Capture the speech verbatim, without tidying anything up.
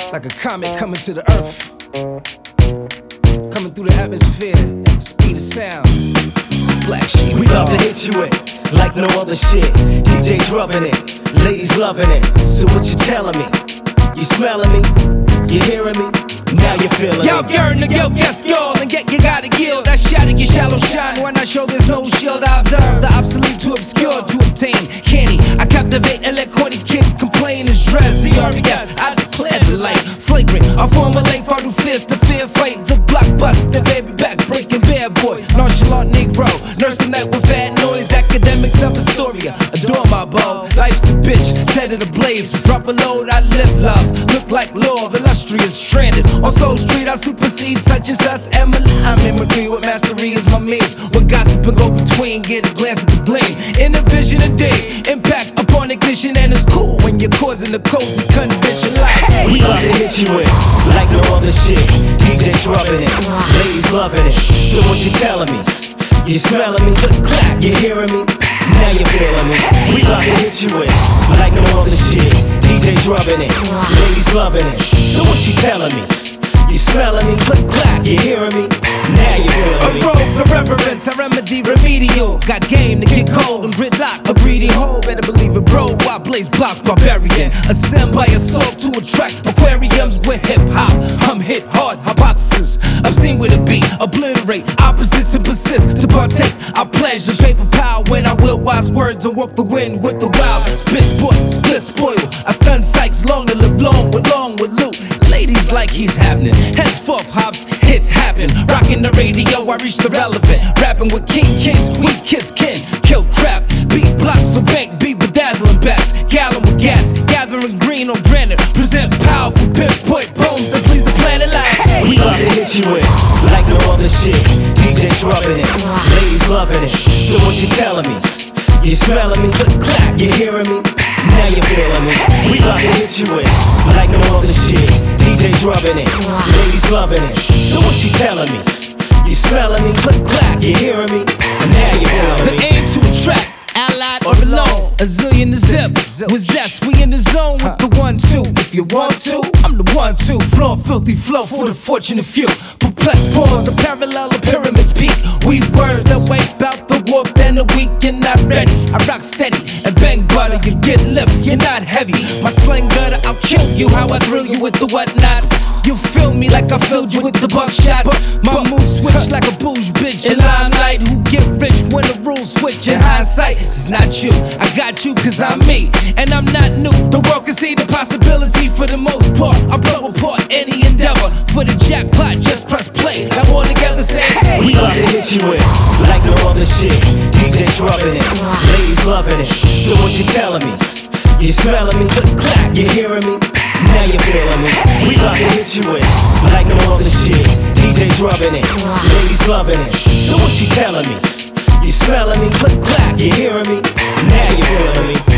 like a comet coming to the earth, coming through the atmosphere at the speed of sound. It's Black Sheep. We love to hit you with like no other shit. D Js rubbing it, ladies loving it. So what you telling me? You smelling me? You hearing me? Now you feeling Yo, me? yearn to go, yes, y'all, and get you gotta gill. That shot to get shallow shine when I show there's no shield. I observe the obsolete to obscure to obtain candy. I captivate and let corny kids complain. It's dressed the R E S. I declare the light flagrant. I formulate far too fierce to fear fight. The blockbuster, baby back breaking bad boy. Nonchalant Negro, nursing that with fat noise. Academics of Astoria, adore my bow. Life's a bitch, set it ablaze. Drop a load, I live love. Look like law, the illustrious stranded. On Soul Street, I supersede such as us. Emily, I'm in degree with mastery is my means. When gossip and go between, get a glance at the gleam. In a vision a day, impact upon ignition. And it's cool when you're causing the cozy condition like hey. We love to hit you with like no other shit. D Js rubbing it, ladies loving it. So what you telling me? You smelling me? You hearing me? Now you feeling me? We love to hit you with like no other shit. D Js rubbing it, ladies loving it. So what you telling me? You smelling me? You hearing me? Now you feeling me? A rogue irreverence, a remedy remedial. Got game to get cold and gridlock. A greedy hole, better believe it, bro. Why blaze blocks, barbarian? Ascend by assault to attract aquariums with hip hop. I'm hit hard, hypothesis. I'm seen with a beat, obliterate opposites and persist to partake. I pledge the paper power when I will wise words and walk the wind with the wild. Spit boy, split spoil. I stun Sykes long to live long with long with loot. Ladies like he's happening. Henceforth, hops, hits happen. Rocking the radio, I reach the relevant. Rapping with King Kings, we kiss kin. Kill crap, beat blocks for bank, beat bedazzling bats. Gallon with gas, gathering green on granite. Present powerful pinpoint bones that please the planet like hey. We love to hit you with like no other shit. D Js rubbing it, ladies loving it. So what you telling me? You smelling me? You hearing me? Now you feeling me? We love to hit you with like no other shit. D Js rubbing it, ladies loving it. So what you telling me? You smelling me? You hearing me? Now you feeling me? The aim to attract, allied or alone. A zillion to zip, with zest. We in the zone with the one two. If you want to, I'm the one two. Floor filthy flow for the fortunate few. Perplexed pawns, a parallel of pyramids peak. Weave words that wipe out the warp and the weak. You're not ready. I rock steady and bang butter. You get lift, you're not heavy. My slang gutter, I'll kill you. How I thrill you with the whatnots. You feel me like I filled you with the buckshots. My moves switch like a bouge bitch in limelight. Who get rich when the rules switch in hindsight? This is not you. I got you cause I'm me. And I'm not new. The world can see the possibility for the most part. I blow apart any endeavor. For the jackpot, just press play. Now all together say hey. We love to hit you with like no other shit. D Js rubbing it, ladies loving it. So what you telling me? You smelling me? You hearing me? Now you feeling me? We love to hit you with like no other shit. D Js rubbing it, ladies loving it. So what you telling me? You smelling me? You hearing me? Now you feeling me?